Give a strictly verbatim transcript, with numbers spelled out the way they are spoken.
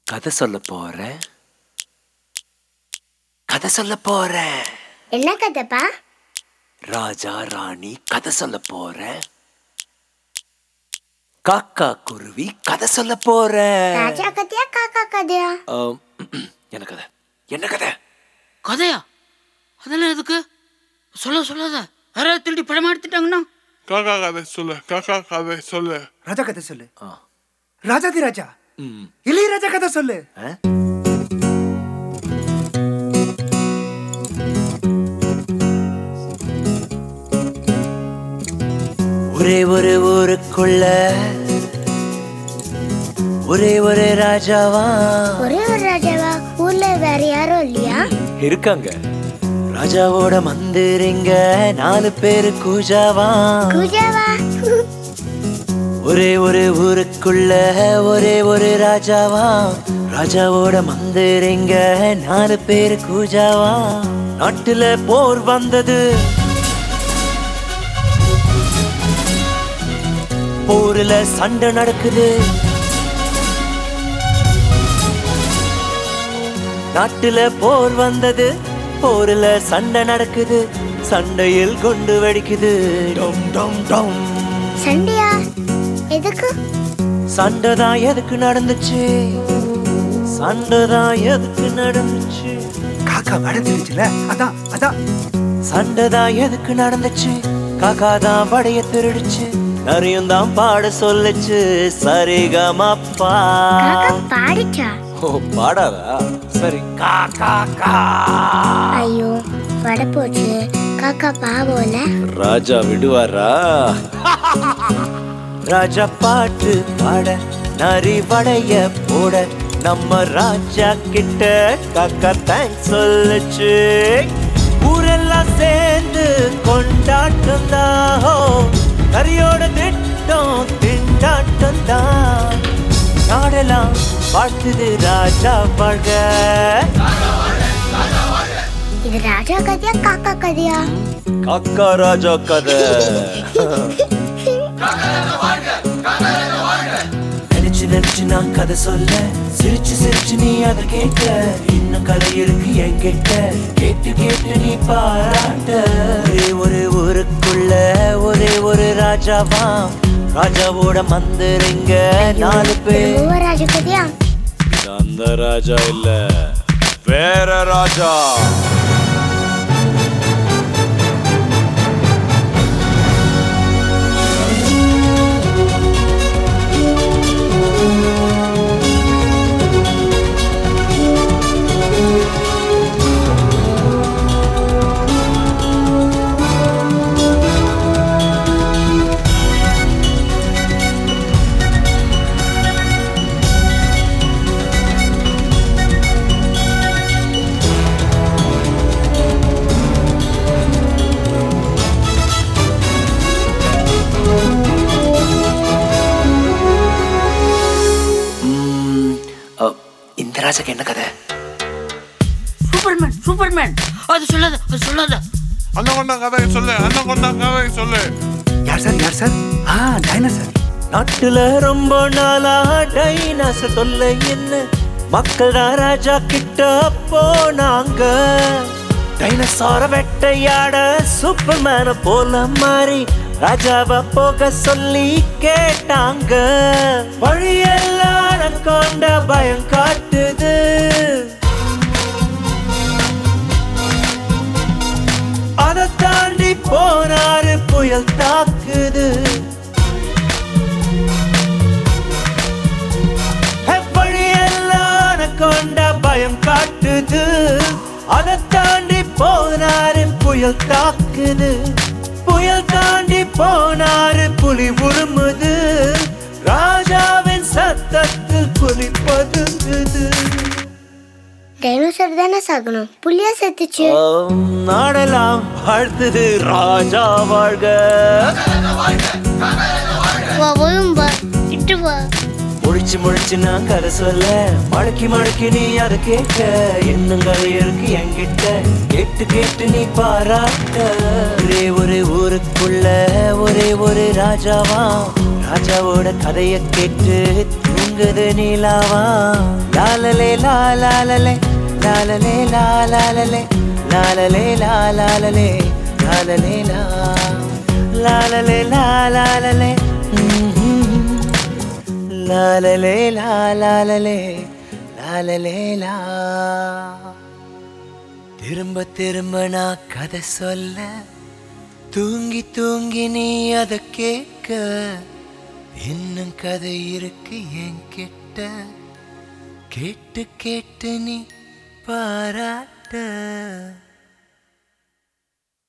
கதை சொல்ல போறேன் கதை சொல்ல போறேன் என்ன கதைப்பா? ராஜா ராணி கதை சொல்ல போறேன். காக்கா குருவி கதை சொல்ல போறேன். ராஜா கதையா காக்கா கதையா? என்ன கதை? என்ன கதை? கதையா? அதெல்லாம் எதுக்கு? சொல்ல சொல்லாத, யாராவது திருடி படம் எடுத்துட்டாங்கன்னா. காக்கா கதை சொல்லு, காக்கா கதை சொல்லு. ராஜா கதை சொல்லு. ராஜாதி ராஜா இளையராஜா கதை சொல்லு. ஒரே ஒரு ஊருக்குள்ள ஒரே ஒரு ராஜாவா. ஒரே ஒரு ராஜாவா? ஊர்ல வேற யாரும் இல்லையா? இருக்காங்க. ராஜாவோட மந்திரிங்க நாலு பேரு கூஜாவா. கூஜாவா? ஒரே ஒரு ஊருக்குள்ள ஒரே ஒரு ராஜாவா. ராஜாவோட மந்திரிங்க நாலு பேரு கூஜாவா. நாட்டுல போர் வந்தது, போர்ல சண்டை நடக்குது. நாட்டுல போர் வந்தது, போர்ல சண்டை நடக்குது. சண்டையில் கொண்டு வெடிக்குது. டம் டம் டம். சண்டையா? எதுக்கு? சண்டைதான் எதுக்கு நடந்துச்சு? சண்டைதான் எதுக்கு நடந்துச்சு? காக்கா வடந்துருச்சுல, அதான் அதான். சண்டைதான் எதுக்கு நடந்துச்சு? காக்கா தான் வடைய திருடுச்சு. நிறையும் தான் பாட சொல்லுச்சு. சரிகமப்பா. காக்கா பாடிச்சா? ஓ, பாடாதா? சரி. காக்கா கா. ஐயோ, வட போச்சு. காக்கா பாவோல. ராஜா விடுவாரா? ராஜா பாட்டு பாட, நரி வடைய போட, நம்ம ராஜா கிட்ட காக்கா தேங்க்ஸ் சொல்லுச்சு. ஊரெல்லாம் சேர்ந்து கொண்டாட்டம் தான், நரியோட திட்டம் திண்டாட்டம் தான். நாடெல்லாம் வாழ்த்துது ராஜா வாழ்க. இது ராஜா கதையா காக்கா கதையா? காக்கா ராஜா கதை. நினைச்சு நினைச்சு நான் கதை சொல்ல, சிரிச்சு சிரிச்சு நீ அதை கேட்க. இன்னும் கதை இருக்கு என்கிட்ட, கேட்டு கேட்டு நீ பாராட்ட. ஒரே ஒரு ஊருக்குள்ள ஒரே ஒரு ராஜாவா. ராஜாவோட மந்திரிங்க நாலு பேர். ராஜா கதையா? அந்த ராஜா இல்ல, வேற ராஜா. இந்த ராஜாக்கு என்ன கதை? Superman Superman. அது சொல்லாத, அது சொல்லாத. அண்ணன் கொண்டா கதையை சொல்லு, அண்ணன் கொண்டா கதையை சொல்லு. யார் சார்? யார் சார்? ஆ, டைனோசர். நாட்டுல ரொம்ப நாளா டைனோசர் தொல்லை என்ன. மக்கள் தான் ராஜா கிட்ட போனாங்க. டைனோசர வேட்டையாட சூப்பர்மேன போல மாறி ராஜாவ போக சொல்லி கேட்டாங்க. வழியெல்லாம் கொண்ட பயம் காட்டுது. அதை தாண்டி போனாரு புயல் தாக்குது. வழியெல்லாம் கொண்ட பயம் காட்டுது. அதை தாண்டி போனாரு புயல் தாக்குது. புயல் தாண்டி போனாரு புலி உருமுது. ராஜாவின் சத்தத்தில் புலி பதுங்குது. டைனோசர் தானே சாகணும், புலியா செத்துச்சு. நாடெல்லாம் வாழ்த்துது ராஜா வாழ்க. முழிச்சு முழிச்சு நான் கதை சொல்ல, மடக்கி மடக்கி நீ அதை கேட்க. இன்னும் கதை இருக்கு என்கிட்ட, கேட்டு கேட்டு நீ பாராட்ட. ஒரே ஒரு ஊருக்குள்ள ஒரே ஒரு ராஜாவா. ராஜாவோட கதைய கேட்டு தூங்குது நீலாவா. லாலலே லாலாலலே லாலலே லாலாலலே லாலலே லாலாலலே லாலலே லா லாலலே லாலாலலே லாலலே லாலாலலே லாலலே லா திரும்ப திரும்ப நான் கதை சொல்ல தூங்கி தூங்கி நீ அதை கேட்க இன்னும் கதை இருக்கு என் கிட்ட கேட்டு கேட்டு நீ பாராட்ட